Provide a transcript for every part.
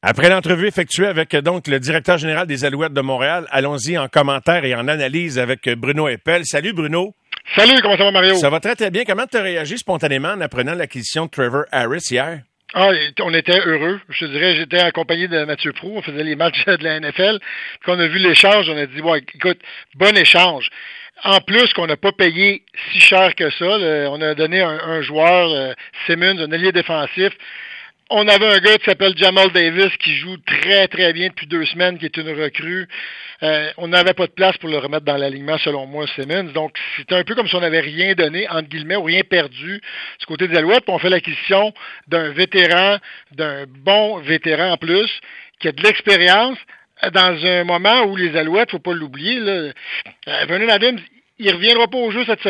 Après l'entrevue effectuée avec donc le directeur général des Alouettes de Montréal, allons-y en commentaire et en analyse avec Bruno Eppel. Salut Bruno. Salut, comment ça va Mario? Ça va très très bien. Comment tu as réagi spontanément en apprenant l'acquisition de Trevor Harris hier? On était heureux. Je te dirais, j'étais accompagné de Mathieu Proulx. On faisait les matchs de la NFL. Quand on a vu l'échange, on a dit, ouais, écoute, bon échange. En plus qu'on n'a pas payé si cher que ça, on a donné un joueur, Simmons, un allié défensif. On avait un gars qui s'appelle Jamal Davis qui joue très, très bien depuis 2 semaines, qui est une recrue. On n'avait pas de place pour le remettre dans l'alignement, selon moi, Simmons. Donc, c'est un peu comme si on n'avait rien donné, entre guillemets, ou rien perdu du côté des Alouettes. Puis on fait l'acquisition d'un vétéran, d'un bon vétéran en plus, qui a de l'expérience, dans un moment où les Alouettes, faut pas l'oublier, là, Vernon Adams, il reviendra pas au jeu cette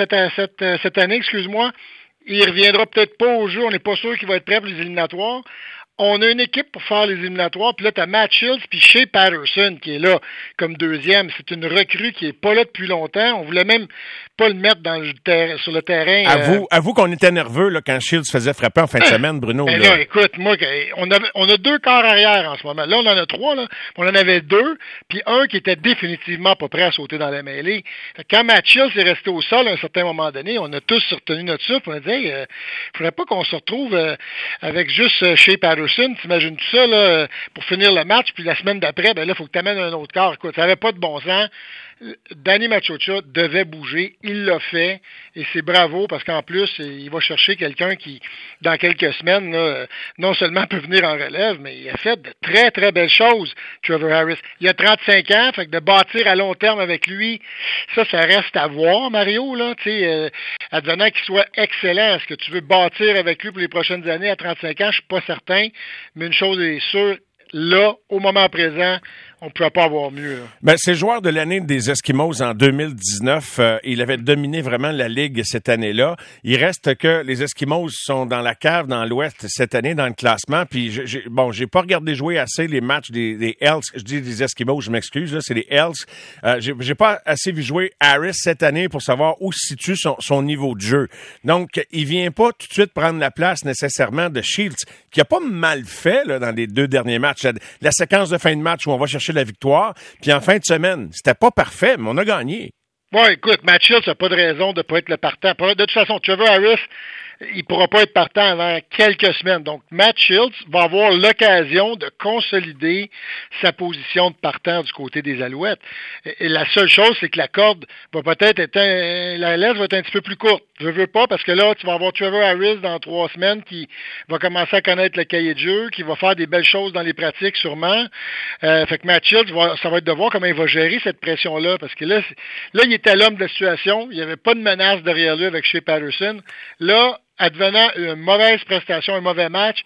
année, excuse-moi. Il reviendra peut-être pas au jeu. On n'est pas sûr qu'il va être prêt pour les éliminatoires. On a une équipe pour faire les éliminatoires. Puis là, tu as Matt Shields puis Shea Patterson qui est là comme deuxième. C'est une recrue qui est pas là depuis longtemps. On voulait même pas le mettre sur le terrain. Avoue qu'on était nerveux là, quand Shields faisait frapper en fin de semaine, Bruno. Là, écoute, moi, on a 2 corps arrière en ce moment. Là, on en a 3. Là. On en avait 2, puis un qui était définitivement pas prêt à sauter dans la mêlée. Quand Matt Shields est resté au sol à un certain moment donné, on a tous retenu notre souffle. On a dit, hey, faudrait pas qu'on se retrouve avec juste Shea Patterson. T'imagines tout ça là, pour finir le match, puis la semaine d'après, ben là, il faut que tu amènes un autre corps. Écoute, ça n'avait pas de bon sens. Danny Machocha devait bouger, il l'a fait, et c'est bravo parce qu'en plus, il va chercher quelqu'un qui, dans quelques semaines, là, non seulement peut venir en relève, mais il a fait de très, très belles choses, Trevor Harris. Il a 35 ans, fait que de bâtir à long terme avec lui, ça reste à voir, Mario, là, tu sais, advenant qu'il soit excellent. Est-ce que tu veux bâtir avec lui pour les prochaines années à 35 ans? Je suis pas certain, mais une chose est sûre, là, au moment présent, on ne pourrait pas avoir mieux. Là. Ben, c'est le joueur de l'année des Eskimos en 2019. Il avait dominé vraiment la Ligue cette année-là. Il reste que les Eskimos sont dans la cave dans l'Ouest cette année dans le classement. Puis, j'ai pas regardé jouer assez les matchs des Elks. Je dis des Eskimos, je m'excuse, là, c'est les Elks. J'ai pas assez vu jouer Harris cette année pour savoir où se situe son niveau de jeu. Donc, il vient pas tout de suite prendre la place nécessairement de Shields, qui a pas mal fait là, dans les 2 derniers matchs. La séquence de fin de match où on va chercher la victoire, puis en fin de semaine, c'était pas parfait, mais on a gagné. Ouais, écoute, Matt Shields n'a pas de raison de pas être le partant. De toute façon, Trevor Harris, il pourra pas être partant avant quelques semaines. Donc, Matt Shields va avoir l'occasion de consolider sa position de partant du côté des Alouettes. Et la seule chose, c'est que la corde va peut-être être la laisse va être un petit peu plus courte. Je veux pas, parce que là, tu vas avoir Trevor Harris dans 3 semaines qui va commencer à connaître le cahier de jeu, qui va faire des belles choses dans les pratiques, sûrement. Fait que Matt Shields, ça va être de voir comment il va gérer cette pression-là, parce que là, il était l'homme de la situation. Il n'y avait pas de menace derrière lui avec Shea Patterson. Là, advenant une mauvaise prestation, un mauvais match,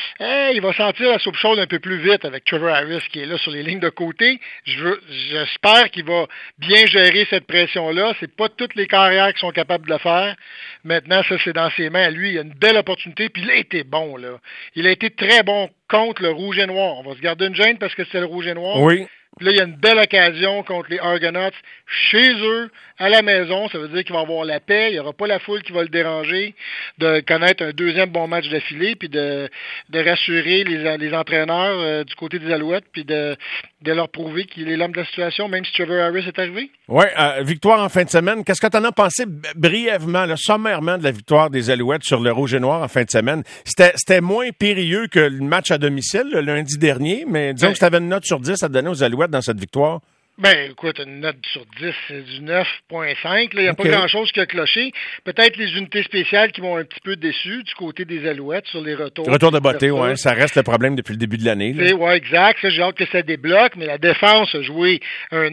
il va sentir la soupe chaude un peu plus vite avec Trevor Harris qui est là sur les lignes de côté. J'espère qu'il va bien gérer cette pression-là. C'est pas toutes les carrières qui sont capables de le faire. Maintenant, ça, c'est dans ses mains. Lui, il a une belle opportunité, puis il a été bon, là. Il a été très bon contre le rouge et noir. On va se garder une gêne parce que c'est le rouge et noir. Oui. Puis là, il y a une belle occasion contre les Argonauts chez eux, à la maison. Ça veut dire qu'il va avoir la paix, il n'y aura pas la foule qui va le déranger, de connaître un deuxième bon match d'affilée, puis de rassurer les entraîneurs du côté des Alouettes, puis de leur prouver qu'il est l'homme de la situation, même si Trevor Harris est arrivé. Oui, victoire en fin de semaine. Qu'est-ce que tu en as pensé brièvement, là, sommairement de la victoire des Alouettes sur le Rouge et Noir en fin de semaine? C'était moins périlleux que le match à domicile le lundi dernier, mais disons que tu avais une note sur 10 à donner aux Alouettes dans cette victoire. Ben, écoute, une note sur 10, c'est du 9.5. Il n'y a pas grand-chose qui a cloché. Peut-être les unités spéciales qui vont un petit peu déçues du côté des Alouettes sur les retours. Retour de beauté, oui. Ça reste le problème depuis le début de l'année. Oui, exact. Ça, j'ai hâte que ça débloque. Mais la défense a joué un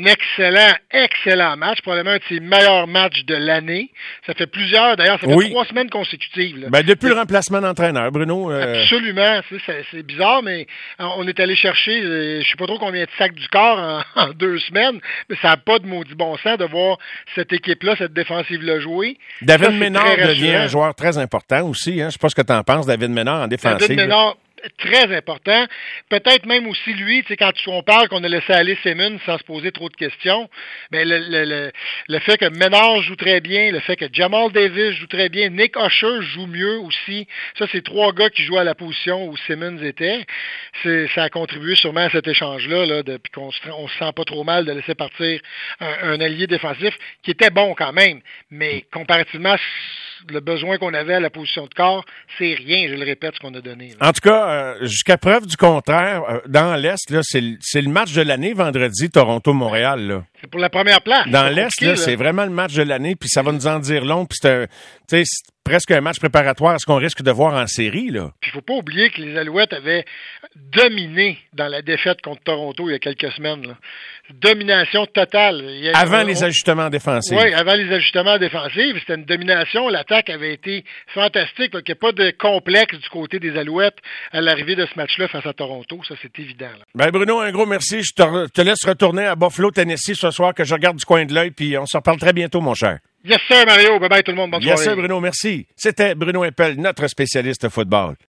excellent match. Probablement un de ses meilleurs matchs de l'année. Ça fait plusieurs, d'ailleurs. Ça fait 3 semaines consécutives. Là. Ben, depuis le remplacement d'entraîneur, Bruno. Absolument. C'est bizarre, mais on est allé chercher, je sais pas trop combien de sacs du corps en 2 semaines. Mais ça n'a pas de maudit bon sens de voir cette équipe-là, cette défensive-là jouer. David Ménard devient un joueur très important aussi. Hein? Je sais pas ce que tu en penses, David Ménard en défensive. David Ménard, très important. Peut-être même aussi lui, tu sais, quand on parle qu'on a laissé aller Simmons sans se poser trop de questions, mais le fait que Ménard joue très bien, le fait que Jamal Davis joue très bien, Nick Usher joue mieux aussi. Ça, c'est 3 gars qui jouent à la position où Simmons était. Ça a contribué sûrement à cet échange-là, puis qu'on se sent pas trop mal de laisser partir un allié défensif qui était bon quand même, mais comparativement le besoin qu'on avait à la position de corps, c'est rien, je le répète, ce qu'on a donné. Là. En tout cas, jusqu'à preuve du contraire, dans l'Est, là, c'est le match de l'année vendredi, Toronto-Montréal. Là. C'est pour la première place. Dans l'Est, là, c'est vraiment le match de l'année, puis ça va nous en dire long, puis c'est presque un match préparatoire à ce qu'on risque de voir en série. Là. Puis il faut pas oublier que les Alouettes avaient dominé dans la défaite contre Toronto il y a quelques semaines. Là. Domination totale. Avant les ajustements défensifs. Oui, avant les ajustements défensifs. C'était une domination. L'attaque avait été fantastique. Il n'y a pas de complexe du côté des Alouettes à l'arrivée de ce match-là face à Toronto. Ça, c'est évident. Là. Ben Bruno, un gros merci. Je te laisse retourner à Buffalo, Tennessee ce soir, que je regarde du coin de l'œil, puis on se reparle très bientôt, mon cher. Yes, sir, Mario. Bye-bye tout le monde. Bonne soirée. Yes, sir, Bruno. Merci. C'était Bruno Eppel, notre spécialiste football.